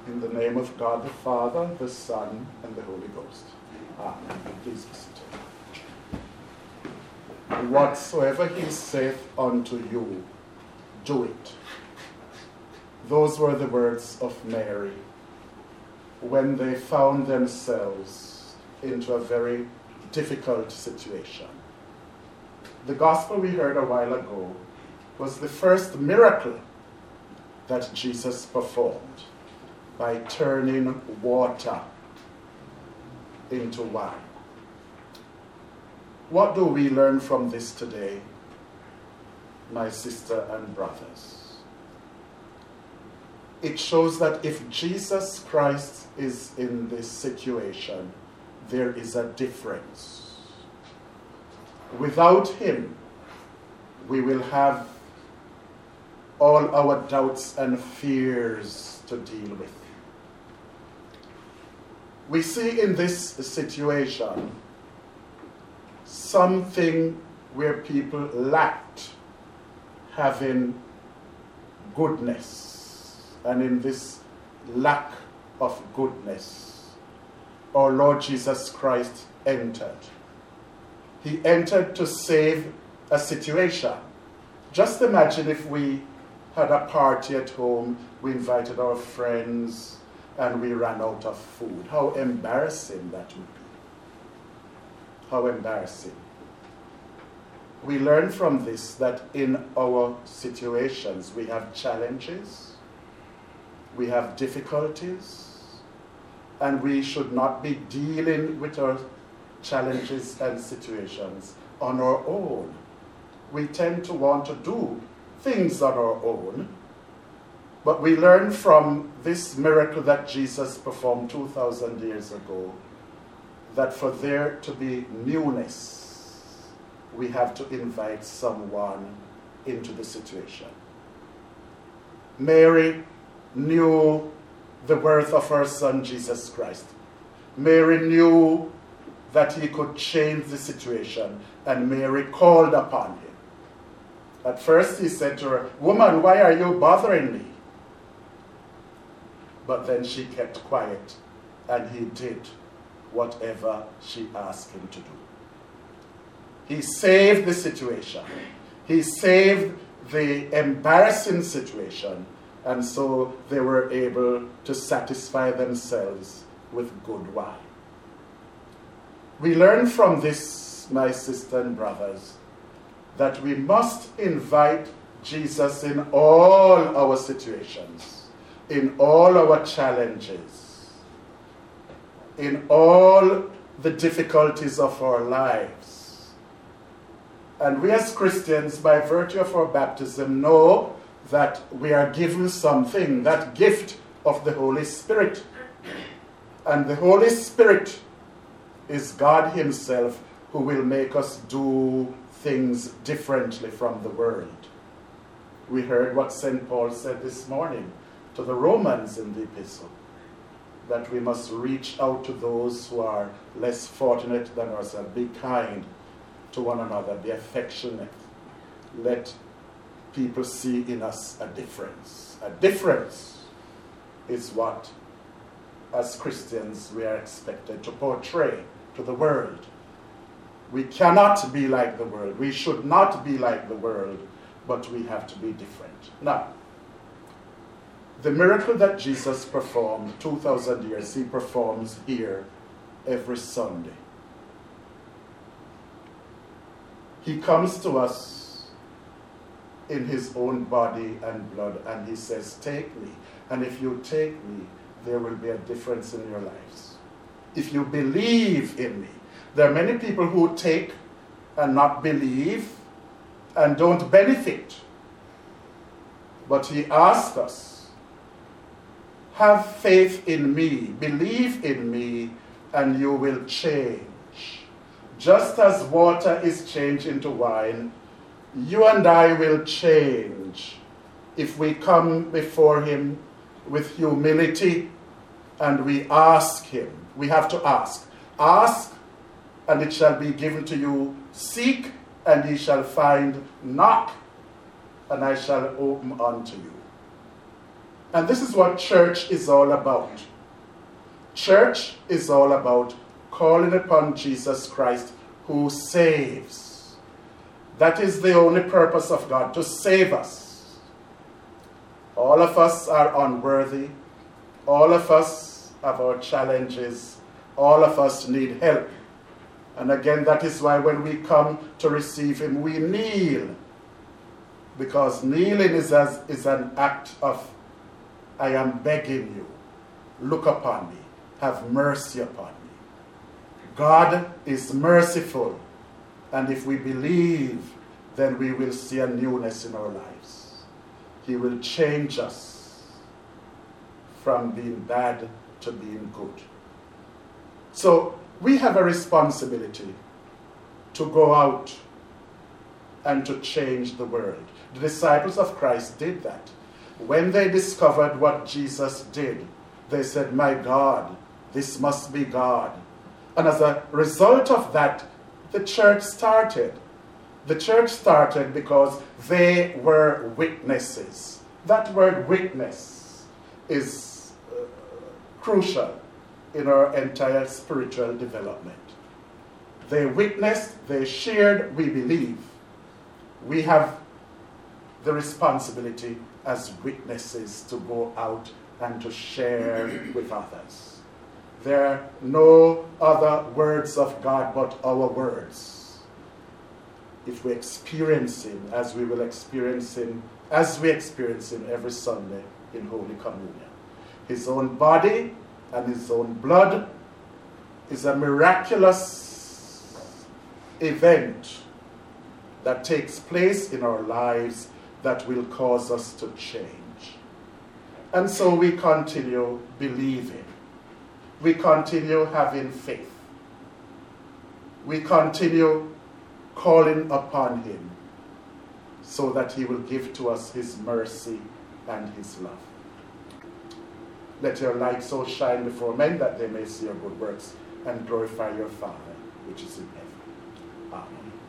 In the name of God the Father, the Son, and the Holy Ghost. Amen. Please be seated. Whatsoever he saith unto you, do it. Those were the words of Mary when they found themselves into a very difficult situation. The gospel we heard a while ago was the first miracle that Jesus performed by turning water into wine. What do we learn from this today, my sister and brothers? It shows that if Jesus Christ is in this situation, there is a difference. Without him, we will have all our doubts and fears to deal with. We see in this situation something where people lacked having goodness. And in this lack of goodness, our Lord Jesus Christ entered. He entered to save a situation. Just imagine if we had a party at home, we invited our friends, and we ran out of food. How embarrassing that would be. How embarrassing. We learn from this that in our situations we have challenges, we have difficulties, and we should not be dealing with our challenges and situations on our own. We tend to want to do things on our own, but we learn from this miracle that Jesus performed 2,000 years ago that for there to be newness, we have to invite someone into the situation. Mary knew the worth of her son, Jesus Christ. Mary knew that he could change the situation, and Mary called upon him. At first he said to her, "Woman, why are you bothering me?" But then she kept quiet, and he did whatever she asked him to do. He saved the situation. He saved the embarrassing situation, and so they were able to satisfy themselves with good wine. We learn from this, my sister and brothers, that we must invite Jesus in all our situations, in all our challenges, in all the difficulties of our lives. And we as Christians, by virtue of our baptism, know that we are given something, that gift of the Holy Spirit. And the Holy Spirit is God himself who will make us do things differently from the world. We heard what St. Paul said this morning to the Romans in the epistle, that we must reach out to those who are less fortunate than us and be kind to one another, be affectionate. Let people see in us a difference. A difference is what, as Christians, we are expected to portray to the world. We cannot be like the world. We should not be like the world, but we have to be different. Now, the miracle that Jesus performed 2,000 years, he performs here every Sunday. He comes to us in his own body and blood, and he says, "Take me, and if you take me, there will be a difference in your lives. If you believe in me." There are many people who take and not believe and don't benefit. But he asked us, have faith in me, believe in me, and you will change. Just as water is changed into wine, you and I will change if we come before him with humility and we ask him. We have to ask. Ask, and it shall be given to you. Seek, and ye shall find. Knock, and I shall open unto you. And this is what church is all about. Church is all about calling upon Jesus Christ who saves. That is the only purpose of God, to save us. All of us are unworthy. All of us have our challenges. All of us need help. And again, that is why when we come to receive him, we kneel. Because kneeling is an act of, I am begging you, look upon me, have mercy upon me. God is merciful, and if we believe, then we will see a newness in our lives. He will change us from being bad to being good. So we have a responsibility to go out and to change the world. The disciples of Christ did that. When they discovered what Jesus did, they said, my God, this must be God. And as a result of that, the church started. The church started because they were witnesses. That word witness is crucial in our entire spiritual development. They witnessed, they shared, we believe. We have the responsibility as witnesses to go out and to share with others. There are no other words of God but our words. If we experience him as we will experience him, as we experience him every Sunday in Holy Communion. His own body and his own blood is a miraculous event that takes place in our lives that will cause us to change. And so we continue believing. We continue having faith. We continue calling upon him so that he will give to us his mercy and his love. Let your light so shine before men that they may see your good works and glorify your Father which is in heaven. Amen.